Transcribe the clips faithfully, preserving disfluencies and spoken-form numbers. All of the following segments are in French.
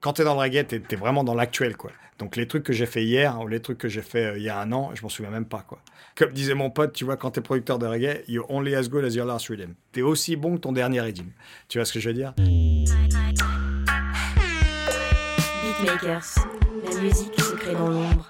Quand t'es dans le reggae, t'es, t'es vraiment dans l'actuel, quoi. Donc les trucs que j'ai fait hier ou les trucs que j'ai fait euh, il y a un an, je m'en souviens même pas, quoi. Comme disait mon pote, tu vois, quand t'es producteur de reggae, you're only as good as your last rhythm. T'es aussi bon que ton dernier rhythm. Tu vois ce que je veux dire? Beatmakers, la musique se crée dans l'ombre.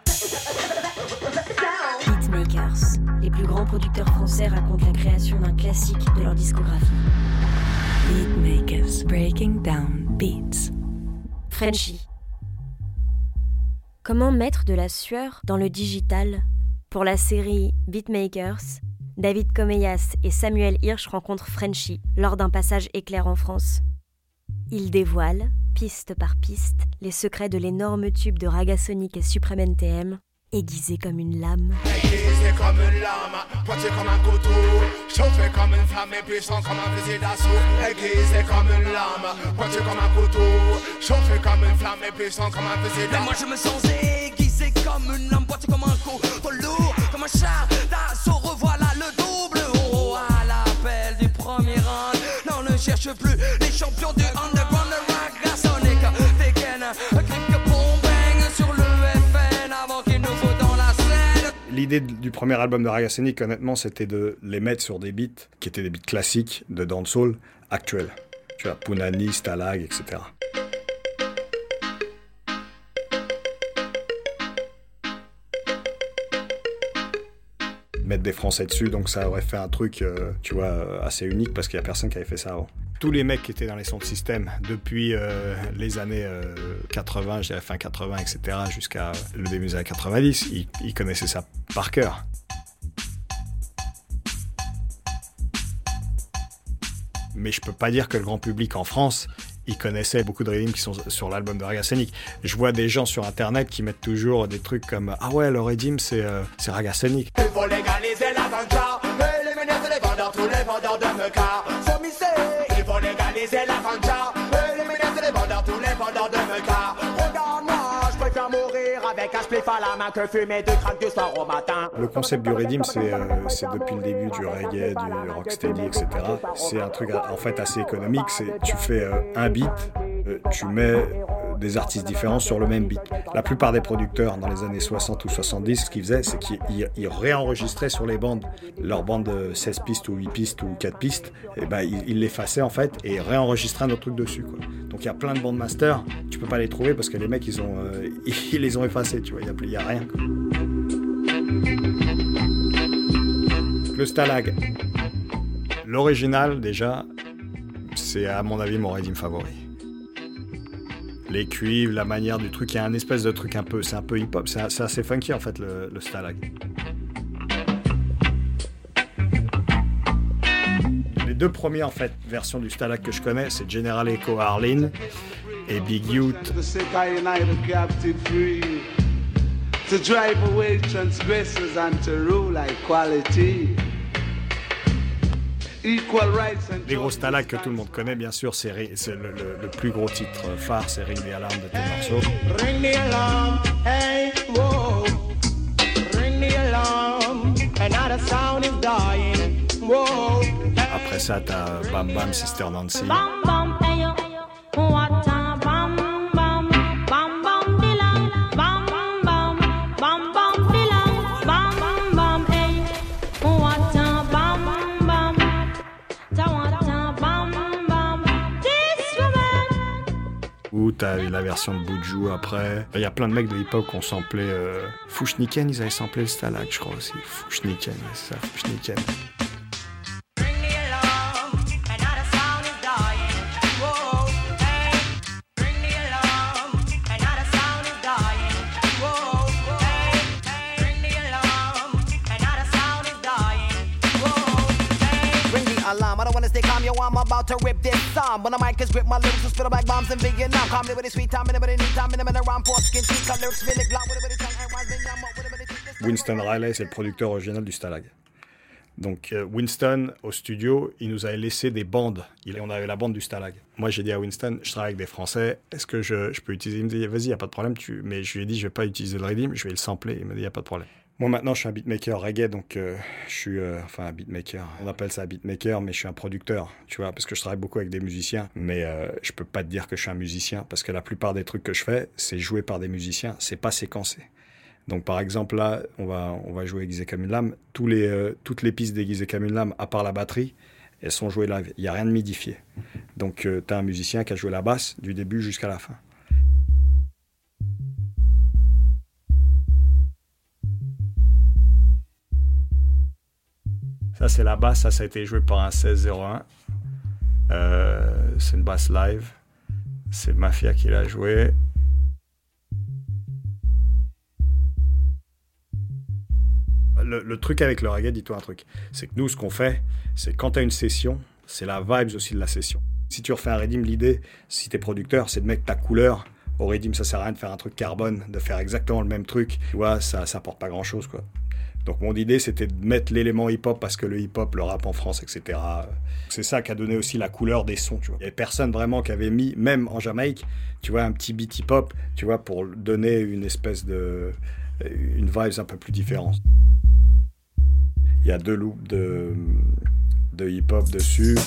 Beatmakers, les plus grands producteurs français racontent la création d'un classique de leur discographie. Beatmakers, breaking down beats. Frenchy. Comment mettre de la sueur dans le digital? Pour la série Beatmakers, David Comeyas et Samuel Hirsch rencontrent Frenchy lors d'un passage éclair en France. Ils dévoilent, piste par piste, les secrets de l'énorme tube de Ragasonic et Supreme N T M, aiguisé comme une lame. Aiguisé comme une lame, pointé comme un couteau, chauffé comme une flamme et puissant comme un fusil d'assaut. Aiguisé comme une lame, pointé comme un couteau, chauffé comme une flamme et puissant comme un fusil d'assaut. Mais moi je me sens aiguisé comme une lame, pointé comme un couteau, lourd comme un char d'assaut. Revoilà le double, oh à l'appel du premier round. Non, ne cherche plus les champions du underground, le Ragasonic dégaine, grip que bon bang sur le F N avant qu'il nous faut dans la scène. L'idée du premier album de Ragasonic, honnêtement, c'était de les mettre sur des beats qui étaient des beats classiques de dancehall actuels. Tu vois, Punani, Stalag, et cetera. Mettre des Français dessus, donc ça aurait fait un truc, euh, tu vois, assez unique parce qu'il n'y a personne qui avait fait ça avant. Tous les mecs qui étaient dans les sons de système depuis euh, les années euh, quatre-vingts, je dirais fin quatre-vingts, et cetera, jusqu'à le début des années quatre-vingt-dix, ils, ils connaissaient ça par cœur. Mais je peux pas dire que le grand public en France, ils connaissaient beaucoup de rythmes qui sont sur l'album de Ragasonic. Je vois des gens sur internet qui mettent toujours des trucs comme « Ah ouais, le rythme, c'est, euh, c'est Ragasonic ». Il faut légaliser la ganja, éliminer tous les vendeurs, tous les vendeurs de meca. Sommisé, il faut légaliser la ganja, éliminer tous les vendeurs, tous les vendeurs de meca. Regarde-moi, je préfère mourir avec un spliff à la main que fumer deux crack du soir au matin. Le concept du rythme, c'est, euh, c'est depuis le début du reggae, du rocksteady, et cetera. C'est un truc en fait assez économique. C'est, tu fais euh, un beat, euh, tu mets euh, des artistes différents sur le même beat. La plupart des producteurs dans les années soixante ou soixante-dix, ce qu'ils faisaient, c'est qu'ils ils, ils réenregistraient sur les bandes, leurs bandes de seize pistes ou huit pistes ou quatre pistes, et ben, ils, ils l'effaçaient en fait et réenregistraient un autre truc dessus, quoi. Donc il y a plein de bandes masters, tu peux pas les trouver parce que les mecs, ils, ont, euh, ils les ont effacés, tu vois, il n'y a, a rien, quoi. Le Stalag. L'original, déjà, c'est à mon avis mon rythme favori. Les cuivres, la manière du truc, il y a un espèce de truc un peu, c'est un peu hip-hop, c'est, c'est assez funky en fait le, le Stalag. Les deux premières en fait versions du Stalag que je connais, c'est General Echo Arlene et Big Youth. To drive away transgressors and to rule equality. Equal rights and les gros Stalag que tout le monde connaît, bien sûr, c'est, c'est le, le, le plus gros titre phare, c'est Ring the Alarm de Tim Marceau. Ring the alarm, hey, whoa. Ring the alarm, another sound is dying, whoa. Après ça, t'as Bam Bam, Sister Nancy. Bam bam, hey yo, what a bam bam, bam bam dilang, bam bam, bam bam dilang, bam bam, hey, what a bam bam, ta what a bam bam, this woman. Ou t'as eu la version de Buju après. Il y a plein de mecs de hip-hop qui ont samplé euh... Fushniken, ils avaient samplé le Stalag, je crois aussi. Fushniken, c'est ça, Fushniken. I'm about to rip this song. When the mic is grip, my lyrics will spit like bombs in Vietnam. Calm with the sweet time, in the need time, in the minute, round for skin, cheek, lyrics, really glow with the tongue, and wise, been young, with the Winston Riley, c'est le producteur original du Stalag. Donc euh, Winston, au studio, il nous avait laissé des bandes. Il, on avait la bande du Stalag. Moi, j'ai dit à Winston, je travaille avec des Français, est-ce que je, je peux utiliser? Il me dit, vas-y, il n'y a pas de problème. Tu... Mais je lui ai dit, je ne vais pas utiliser le rythme, je vais le sampler. Il m'a dit, il n'y a pas de problème. Moi maintenant je suis un beatmaker reggae, donc euh, je suis euh, enfin un beatmaker, on appelle ça un beatmaker, mais je suis un producteur, tu vois, parce que je travaille beaucoup avec des musiciens, mais euh, je peux pas te dire que je suis un musicien, parce que la plupart des trucs que je fais, c'est joué par des musiciens, c'est pas séquencé. Donc par exemple là, on va, on va jouer Gizeh Comme Une Lame, Tous les, euh, toutes les pistes des Gizeh Comme Une Lame, à part la batterie, elles sont jouées live, il n'y a rien de midifié. Donc euh, t'as un musicien qui a joué la basse du début jusqu'à la fin. Ça, c'est la basse, ça, ça a été joué par un seize zéro un. Euh, c'est une basse live. C'est Mafia qui l'a joué. Le, le truc avec le reggae, dis-toi un truc, c'est que nous, ce qu'on fait, c'est quand tu as une session, c'est la vibes aussi de la session. Si tu refais un redeem, l'idée, si tu es producteur, c'est de mettre ta couleur. Au redeem, ça sert à rien de faire un truc carbone, de faire exactement le même truc. Tu vois, ça, ça apporte pas grand-chose, quoi. Donc mon idée, c'était de mettre l'élément hip-hop parce que le hip-hop, le rap en France, et cetera. C'est ça qui a donné aussi la couleur des sons, tu vois. Il y avait personne vraiment qui avait mis, même en Jamaïque, tu vois, un petit beat hip-hop, tu vois, pour donner une espèce de... une vibe un peu plus différente. Il y a deux loops de, de hip-hop dessus.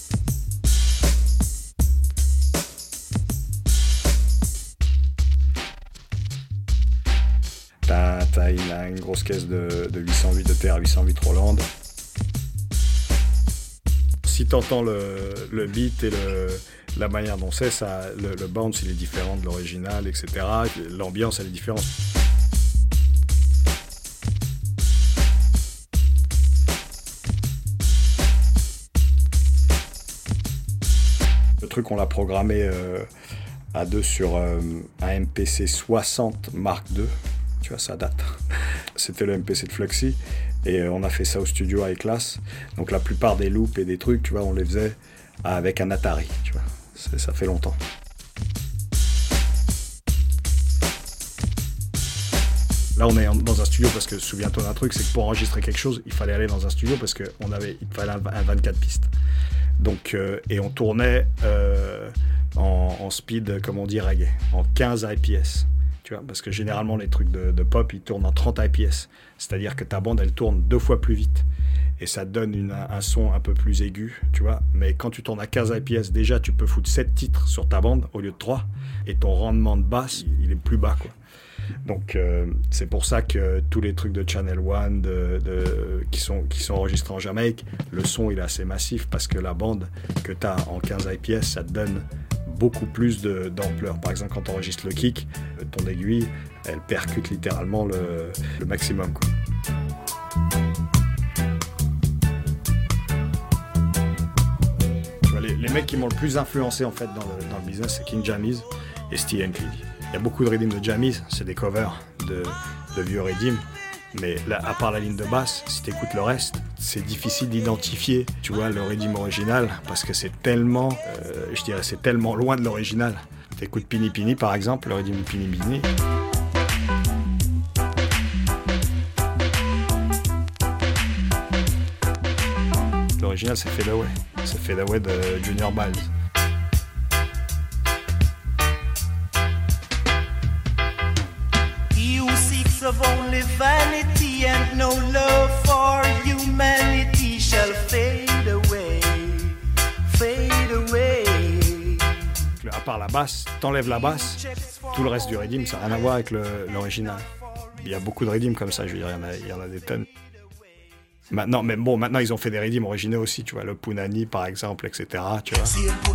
T'as, t'as une, une grosse caisse de, de huit cent huit, de T R huit cent huit Roland. Si t'entends le, le beat et le, la manière dont c'est, ça, le, le bounce il est différent de l'original, et cetera. L'ambiance elle est différente. Le truc on l'a programmé euh, à deux sur euh, un M P C soixante Mark deux. Tu vois, ça date. C'était le M P C de Fluxy et on a fait ça au studio avec classe. Donc la plupart des loops et des trucs, tu vois, on les faisait avec un Atari, tu vois. C'est, ça fait longtemps. Là, on est dans un studio parce que, souviens-toi d'un truc, c'est que pour enregistrer quelque chose, il fallait aller dans un studio parce qu'on avait, il fallait un, un vingt-quatre pistes. Donc, euh, et on tournait euh, en, en speed, comme on dit, reggae, en quinze I P S. Tu vois, parce que généralement, les trucs de, de pop, ils tournent en trente I P S. C'est-à-dire que ta bande, elle tourne deux fois plus vite. Et ça donne une, un son un peu plus aigu, tu vois. Mais quand tu tournes à quinze I P S, déjà, tu peux foutre sept titres sur ta bande au lieu de trois. Et ton rendement de basse, il, il est plus bas, quoi. Donc, euh, c'est pour ça que tous les trucs de Channel One de, de, qui, sont, qui sont enregistrés en Jamaïque, le son, il est assez massif parce que la bande que tu as en quinze I P S, ça te donne beaucoup plus de, d'ampleur. Par exemple, quand tu enregistres le kick, ton aiguille, elle percute littéralement le, le maximum, quoi. Tu vois, les, les mecs qui m'ont le plus influencé en fait dans le, dans le business, c'est King Jammy's et Steve Aoki. Il y a beaucoup de redeems de Jammy's, c'est des covers de, de vieux redeems. Mais là, à part la ligne de basse, si tu écoutes le reste, c'est difficile d'identifier, tu vois, le redeem original, parce que c'est tellement, euh, je dirais, c'est tellement loin de l'original. Tu écoutes Pini Pini, par exemple, le redeem de Pini Pini. L'original, c'est Fade Away. C'est Fade Away de Junior Byles. Of only vanity and no love for humanity shall fade away, fade away. À part la basse, t'enlèves la basse, tout le reste du redeem, ça n'a rien à voir avec le, l'original. Il y a beaucoup de redeems comme ça, je veux dire, il y en a, il y en a des tonnes. Maintenant, mais bon, maintenant ils ont fait des redeems originaux aussi, tu vois, le Punani par exemple, et cetera. Tu vois.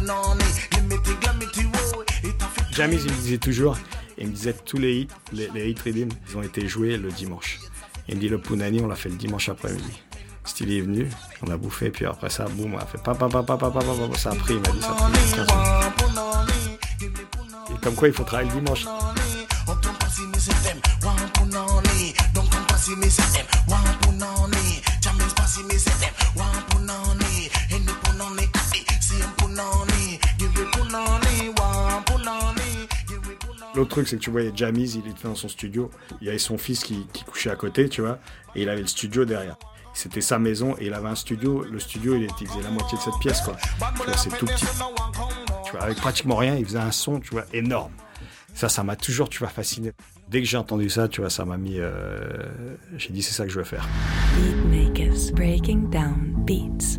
Jammy's, il me disait toujours, il me disait tous les hits, les, les hits redeems, ils ont été joués le dimanche. Il me dit le Punani, on l'a fait le dimanche après-midi. Stevie est venu, on a bouffé, puis après ça, boum, on a fait papa, papa, papa, papa, ça a pris, il m'a dit ça a pris quinze minutes. Et comme quoi il faut travailler le dimanche. L'autre truc, c'est que tu vois, Jammy's, il était dans son studio, il y avait son fils qui, qui couchait à côté, tu vois, et il avait le studio derrière. C'était sa maison et il avait un studio, le studio, il, était, il faisait la moitié de cette pièce, quoi. Tu vois, c'est tout petit. Tu vois, avec pratiquement rien, il faisait un son, tu vois, énorme. Ça, ça m'a toujours, tu vois, fasciné. Dès que j'ai entendu ça, tu vois, ça m'a mis... Euh... J'ai dit, c'est ça que je veux faire. Beatmakers breaking down beats.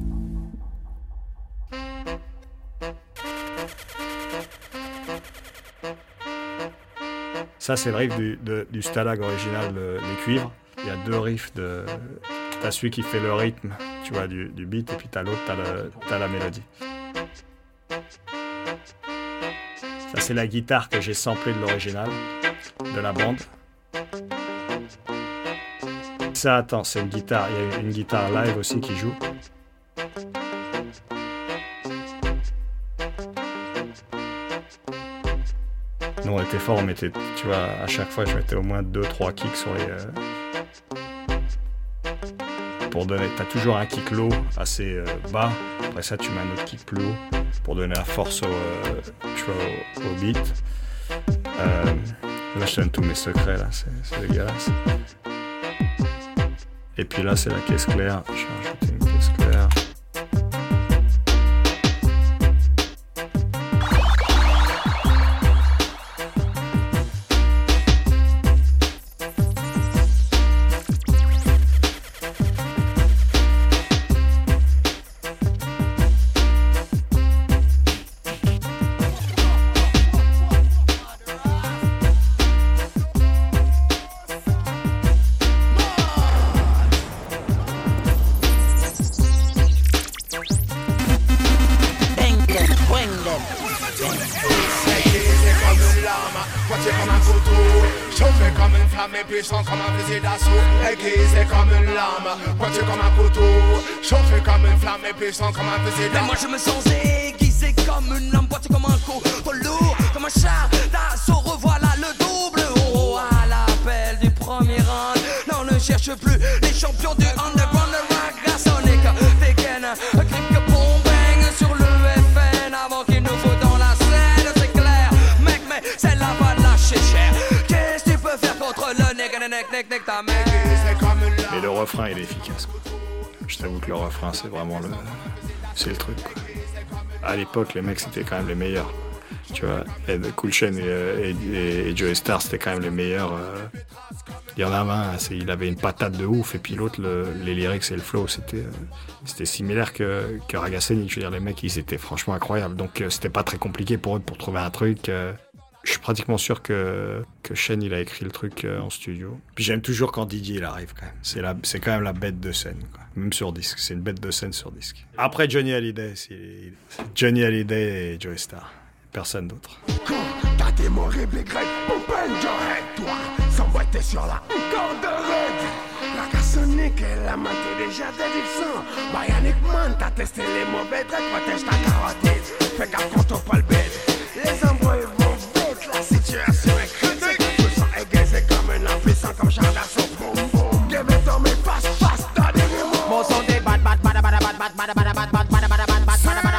Ça, c'est le riff du, de, du Stalag original, le, les cuivres. Il y a deux riffs. De... T'as celui qui fait le rythme, tu vois, du, du beat, et puis t'as l'autre, t'as, le, t'as la mélodie. Ça, c'est la guitare que j'ai samplée de l'original, de la bande. Ça, attends, c'est une guitare. Il y a une guitare live aussi qui joue. Nous, on était fort, on mettait, tu vois, à chaque fois, je mettais au moins deux trois kicks sur les... Euh, pour donner... T'as toujours un kick low assez euh, bas. Après ça, tu mets un autre kick plus haut pour donner la force au, euh, tu vois, au, au beat. Euh, là, je donne tous mes secrets, là, c'est, c'est dégueulasse. Et puis là, c'est la caisse claire. Je vais rajouter une caisse claire. Puissant comme un fusil d'assaut, aiguisé comme une lame, pointu comme un couteau, chauffé comme une flamme et puissant comme un fusil d'assaut. Mais moi je me sens aiguisé comme une lame, pointu comme un couteau, lourd comme un char d'assaut, revoilà le double. Oh, à l'appel du premier round, non ne cherche plus les champions du underground, le rock sonic, dégaine, grip que bon bang sur le F N avant qu'il nous faut dans la scène, c'est clair, mec, mais celle-là va lâcher cher. Qu'est-ce que tu peux faire contre le mais le refrain il est efficace quoi. Je t'avoue que le refrain c'est vraiment le c'est le truc quoi. À l'époque les mecs c'était quand même les meilleurs tu vois. Ed Cool Chain et, et, et, et Joey Starr c'était quand même les meilleurs. Il y en a un c'est, il avait une patate de ouf et puis l'autre le, les lyrics et le flow c'était c'était similaire que, que Ragaseni. Je veux dire les mecs ils étaient franchement incroyables donc c'était pas très compliqué pour eux pour trouver un truc. Je suis pratiquement sûr que, que Shane il a écrit le truc euh, en studio. Puis j'aime toujours quand Didier il arrive quand même. C'est, la, c'est quand même la bête de scène, quoi. Même sur disque. C'est une bête de scène sur disque. Après Johnny Hallyday, c'est, c'est Johnny Hallyday et Joey Starr. Personne d'autre. T'as des mots horribles, grecs, pour peine, j'aurais toi. Sans boiter sur la corde de règle. La cassonique, elle a maté déjà des sang. Bionic Man, t'as testé les mauvais traits, protège ta carotide. Fais gaffe quand on pas le bête. Les embrouilles vont. La situation est critique. Je me sens aiguisé comme un impuissant comme char d'assaut. Boum boum. Give it to me fast fast. T'as des mots. Mon son des bad bad bad bad bad bad bad bad bad bad bad bad bad bad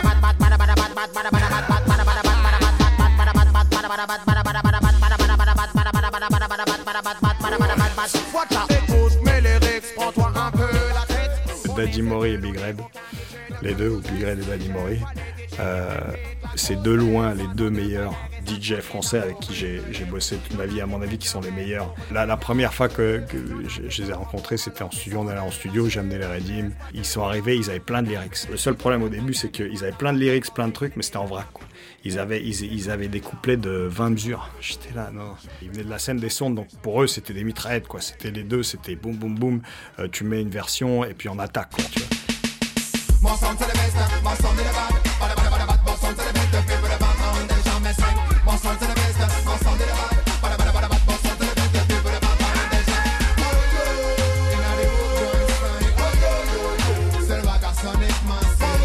Daddy Mori et Big Red, les deux, ou Big Red et Daddy Mori, euh, c'est de loin les deux meilleurs D J français avec qui j'ai, j'ai bossé toute ma vie, à mon avis, qui sont les meilleurs. La, la première fois que, que je, je les ai rencontrés, c'était en studio, on allait en studio, j'ai amené les Redim. Ils sont arrivés, ils avaient plein de lyrics. Le seul problème au début, c'est qu'ils avaient plein de lyrics, plein de trucs, mais c'était en vrac, quoi. Ils avaient, ils, ils avaient des couplets de vingt mesures. J'étais là, non. Ils venaient de la scène des sondes, donc pour eux, c'était des mitraillettes, quoi. C'était les deux, c'était boum, boum, boum. Euh, tu mets une version et puis on attaque, quoi, tu vois. Mon son c'est le best, mon son c'est le bad. Bada bada bada bada, mon son c'est le best. Depuis pour le vingt ans, des gens me saignent. Mon son c'est le best, mon son c'est le bad. Bada bada bada bada, mon son c'est le best. Depuis pour le vingt ans, des gens. In a the good boys style. C'est le Ragasonic man style.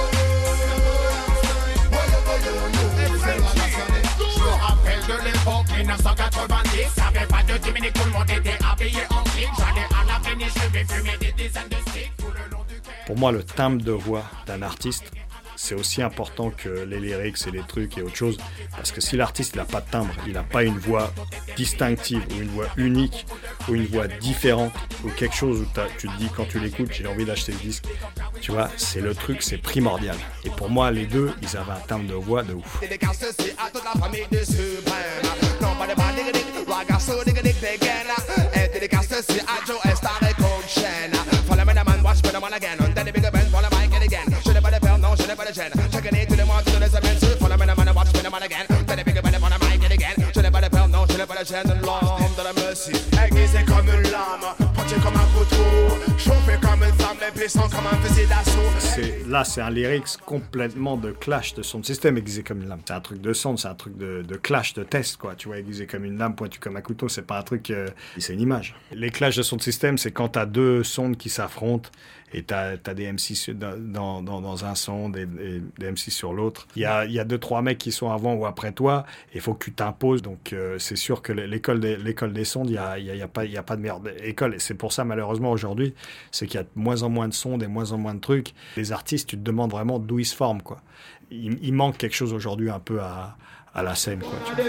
C'est le Ragasonic. Je me rappelle de l'époque dix-neuf cent quatre-vingt-dix. Y'avait pas de dix minutes, tout le monde était habillé en clip. J'allais à la péniche, je vais fumer des dizaines de sticks. Pour moi, le timbre de voix d'un artiste, c'est aussi important que les lyrics et les trucs et autre chose. Parce que si l'artiste n'a pas de timbre, il n'a pas une voix distinctive ou une voix unique ou une voix différente ou quelque chose où tu te dis quand tu l'écoutes, j'ai envie d'acheter le disque. Tu vois, c'est le truc, c'est primordial. Et pour moi, les deux, ils avaient un timbre de voix de ouf. so dig a dig again. And the cast see I Joe and start a cold chain. Follow me the man, watch me the man again. And then the bigger band, follow my get again. Should have been a bell, no, should have been a gen. Checking it to the one to the cement. Follow me the man, watch me the man again. Then the bigger band, follow my get again. Should have been a bell, no, should have been a gen. And l'homme de la merci. Aiguisé comme une lame, pointé comme un couteau, chauffé comme une flamme, les puissants comme un fusil d'assaut. C'est, là, c'est un lyrics complètement de clash de son système, aiguisé comme une lame. C'est un truc de son, c'est un truc de, de clash, de test, quoi. Tu vois, aiguisé comme une lame, pointu comme un couteau, c'est pas un truc... Euh, c'est une image. Les clashs de son système, c'est quand t'as deux sondes qui s'affrontent et t'as, t'as des M C dans, dans, dans un son et des, des M C sur l'autre. Il y a, il y a deux, trois mecs qui sont avant ou après toi et il faut que tu t'imposes. Donc, euh, c'est sûr que l'école des, l'école des sondes, il n'y a, il y a, il y a, pas, il y a pas de meilleure école. Et c'est pour ça, malheureusement, aujourd'hui, c'est qu'il y a de moins en moins de sondes et de moins en moins de trucs. Les artistes, tu te demandes vraiment d'où ils se forment, quoi. Il, il manque quelque chose aujourd'hui un peu à... à la scène, quoi. Tu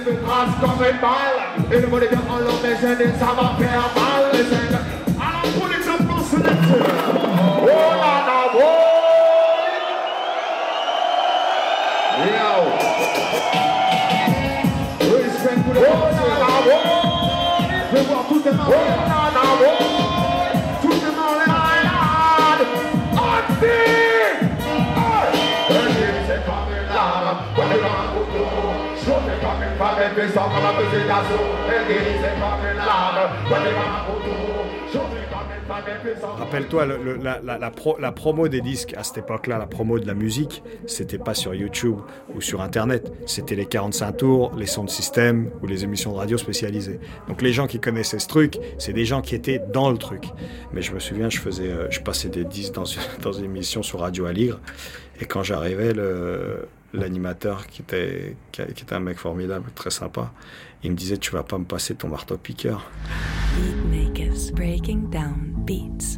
Rappelle-toi, le, le, la, la, la, pro, la promo des disques à cette époque-là, la promo de la musique, c'était pas sur YouTube ou sur Internet, c'était les quarante-cinq tours, les sound systems ou les émissions de radio spécialisées. Donc les gens qui connaissaient ce truc, c'est des gens qui étaient dans le truc. Mais je me souviens, je faisais, euh, je passais des disques dans, dans une émission sur Radio Aligre, et quand j'arrivais, le l'animateur qui était, qui était un mec formidable, très sympa, il me disait « Tu vas pas me passer ton marteau-piqueur ». Beatmakers breaking down beats.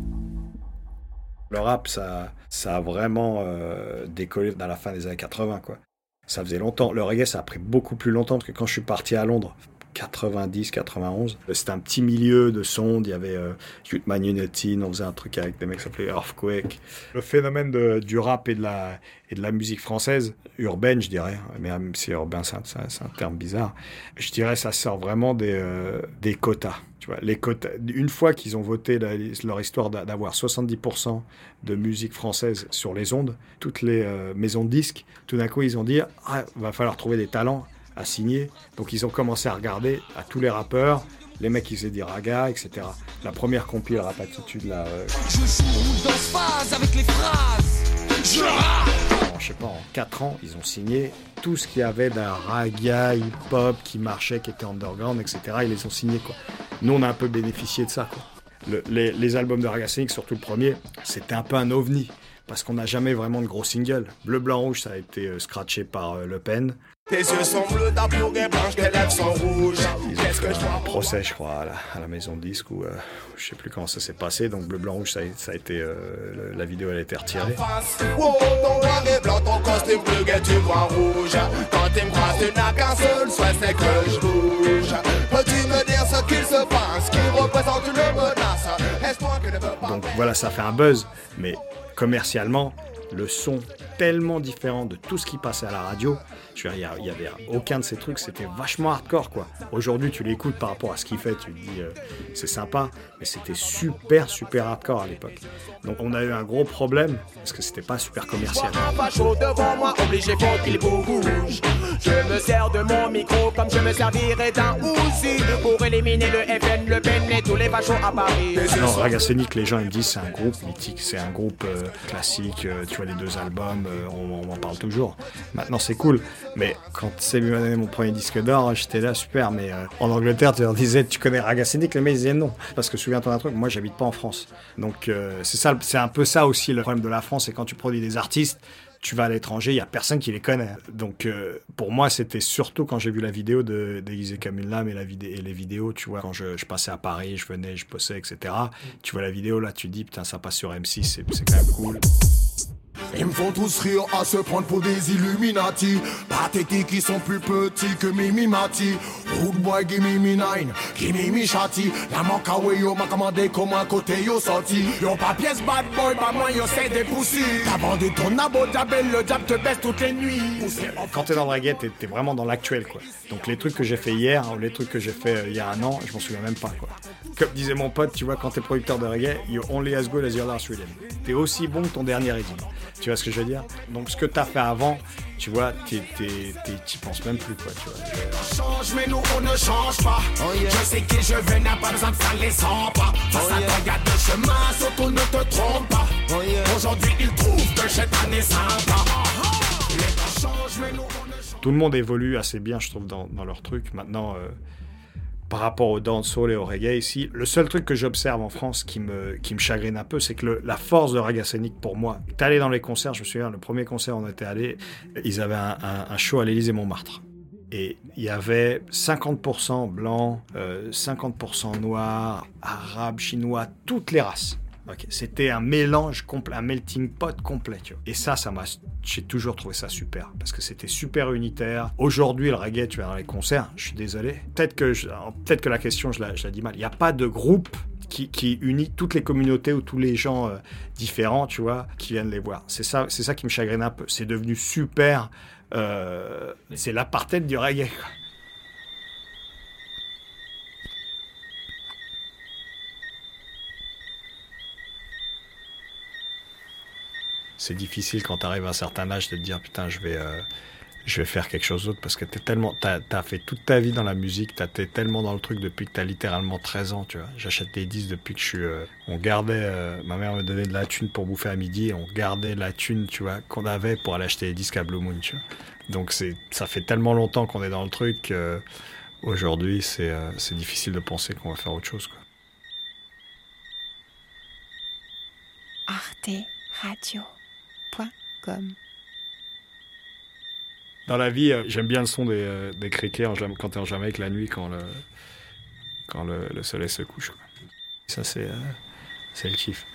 Le rap, ça, ça a vraiment euh, décollé dans la fin des années quatre-vingts, quoi. Ça faisait longtemps. Le reggae, ça a pris beaucoup plus longtemps, parce que quand je suis parti à Londres, quatre-vingt-dix, quatre-vingt-onze, c'était un petit milieu de sondes, il y avait euh, Youthman Unity, on faisait un truc avec des mecs qui s'appelaient Earthquake. Le phénomène de, du rap et de, la, et de la musique française, urbaine je dirais, mais même si urbain c'est un, c'est un terme bizarre, je dirais ça sort vraiment des, euh, des quotas. Tu vois, les quotas. Une fois qu'ils ont voté la, leur histoire d'avoir soixante-dix pour cent de musique française sur les ondes, toutes les euh, maisons de disques, tout d'un coup ils ont dit ah, va falloir trouver des talents à signer. Donc ils ont commencé à regarder à tous les rappeurs, les mecs qui faisaient des ragas, et cetera. La première compil Rap Attitude, là... Euh... Je joue dans phase avec les phrases. Je rappe. En, je sais pas, en quatre ans, ils ont signé tout ce qu'il y avait d'un raga, hip-hop qui marchait, qui était underground, et cetera. Ils les ont signés, quoi. Nous, on a un peu bénéficié de ça, quoi. Le, les, les albums de Ragasonic, surtout le premier, c'était un peu un ovni, parce qu'on n'a jamais vraiment de gros singles. Bleu, blanc, rouge, ça a été euh, scratché par euh, Le Pen. Tes yeux sont bleus, ta peau est blanche, tes lèvres sont rouges. Ils ont fait un procès, je crois, à la, à la maison de disque, ou euh, je sais plus comment ça s'est passé. Donc Bleu, blanc, rouge, ça a, ça a été, euh, le, la vidéo elle a été retirée. Oh, ton noir et blanc, ton costume bleu, et tu vois rouge. Quand tu me croises, tu n'as qu'un seul souhait, c'est que je bouge. Peux-tu me dire ce qu'il se passe, qui représente une menace? Est-ce que ne veut pas... Donc voilà, ça fait un buzz, mais commerciaellement, le son tellement différent de tout ce qui passait à la radio. Je veux dire, il y avait aucun de ces trucs, c'était vachement hardcore, quoi. Aujourd'hui, tu l'écoutes par rapport à ce qu'il fait, tu te dis, euh, c'est sympa, mais c'était super, super hardcore à l'époque. Donc on a eu un gros problème, parce que c'était pas super commercial. Pas chaud devant moi, obligé faut qu'il bouge. Je me sers de mon micro comme je me servirais d'un Uzi pour éliminer le F N, le Pen et tous les fachos à Paris. Non, Ragasonic, les gens ils me disent c'est un groupe mythique, c'est un groupe euh, classique, euh, tu vois les deux albums, euh, on, on en parle toujours. Maintenant c'est cool, mais quand Sebi m'a donné mon premier disque d'or, j'étais là super, mais euh, en Angleterre tu leur disais tu connais Ragasonic, les mecs ils disaient non, parce que souviens-toi d'un truc, moi j'habite pas en France, donc euh, c'est ça, c'est un peu ça aussi le problème de la France, c'est quand tu produis des artistes, tu vas à l'étranger, il n'y a personne qui les connaît. Donc euh, pour moi, c'était surtout quand j'ai vu la vidéo de Déguisé comme une lame et, la vidé- et les vidéos, tu vois, quand je, je passais à Paris, je venais, je bossais, et cetera. Tu vois la vidéo, là, tu te dis, putain, ça passe sur M six, c'est, c'est quand même cool. Ils me font tous rire à se prendre pour des Illuminati. Pathétiques, ils sont plus petits que Mimi Mati. Rude boy, give me me nine, give me me shotty. La manque away yo, m'a commandé comment côté yo sorti. Yo pas pièce bad boy, bah moi yo c'est des poussis. T'as vendu ton abo, diable, le diable te baisse toutes les nuits. Quand t'es dans le reggae, t'es, t'es vraiment dans l'actuel, quoi. Donc les trucs que j'ai fait hier, ou les trucs que j'ai fait euh, il y a un an, je m'en souviens même pas, quoi. Comme disait mon pote, tu vois, quand t'es producteur de reggae, you're only as good as your last rhythm. T'es aussi bon que ton dernier rythme. Tu vois ce que je veux dire? Donc ce que t'as fait avant, tu vois, t'es, t'es, t'es, t'y penses même plus, quoi, tu vois. On change, mais nous on ne change pas. Oh yeah. Je sais qui je vais, n'a pas besoin de faire les cent pas. Face oh à yeah. toi, y'a deux chemins, surtout ne te trompe pas. Oh yeah. Aujourd'hui, ils trouvent que cette année sympa. Les temps changent, mais nous on ne change pas. Tout le monde évolue assez bien, je trouve, dans, dans leur truc. Maintenant, euh, par rapport au dancehall et au reggae ici, le seul truc que j'observe en France qui me, qui me chagrine un peu, c'est que le, la force de Reggae Scénique, pour moi, t'es allé dans les concerts, je me souviens, le premier concert où on était allé, ils avaient un, un, un show à l'Élysée-Montmartre. Et il y avait cinquante pour cent blancs, euh, cinquante pour cent noirs, arabes, chinois, toutes les races. Okay. C'était un mélange complet, un melting pot complet. Tu vois. Et ça, ça m'a, j'ai toujours trouvé ça super, parce que c'était super unitaire. Aujourd'hui, le reggae, tu vas dans les concerts, je suis désolé. Peut-être que, je, peut-être que la question, je la, je la dis mal. Il n'y a pas de groupe qui, qui unit toutes les communautés ou tous les gens euh, différents, tu vois, qui viennent les voir. C'est ça, c'est ça qui me chagrine un peu. C'est devenu super. Euh, c'est l'apartheid du reggae, quoi. C'est difficile quand tu arrives à un certain âge de te dire putain je vais, euh, je vais faire quelque chose d'autre parce que t'es tellement, t'as, t'as fait toute ta vie dans la musique, t'as été tellement dans le truc depuis que t'as littéralement treize ans, tu vois. J'achète des disques depuis que je suis... Euh, on gardait... Euh, ma mère me donnait de la thune pour bouffer à midi et on gardait la thune, tu vois, qu'on avait pour aller acheter des disques à Blue Moon, tu vois. Donc c'est, ça fait tellement longtemps qu'on est dans le truc qu'aujourd'hui c'est, euh, c'est difficile de penser qu'on va faire autre chose, quoi. Arte Radio. Comme. Dans la vie, euh, j'aime bien le son des, euh, des criquets en Jam- quand t'es en Jamaïque la nuit, quand le, quand le, le soleil se couche, quoi. Ça, c'est, euh, c'est le kiff.